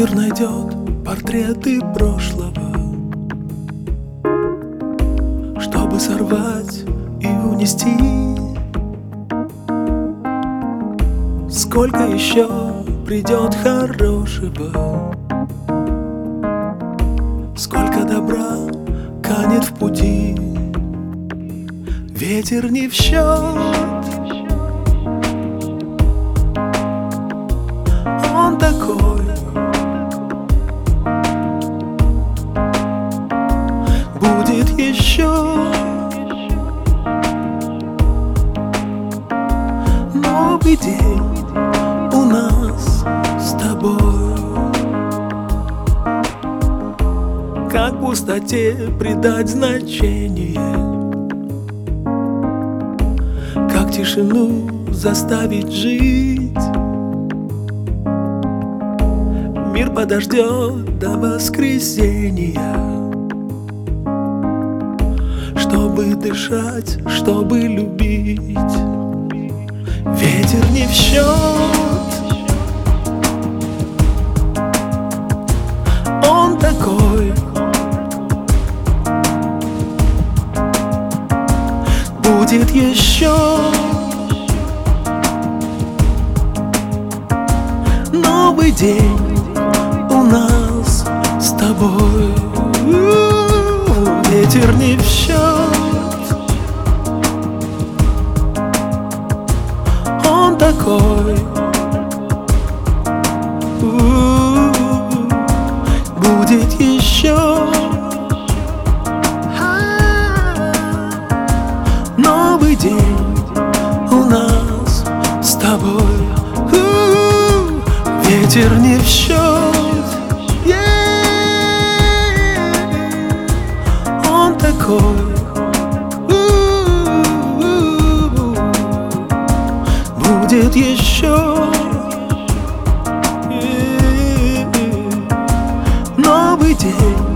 Ветер найдет портреты прошлого, чтобы сорвать и унести. Сколько еще придет хорошего, сколько добра канет в пути. Ветер не в счет, он такой. Будет еще новый день у нас с тобой. Как пустоте придать значение, как тишину заставить жить. Мир подождет до воскресенья, чтобы дышать, чтобы любить. Ветер не в счет, он такой. Будет еще новый день у нас с тобой. Ветер не в счет, он такой. Будет еще новый день у нас с тобой. Ветер не в счет, он такой. Будет еще новый день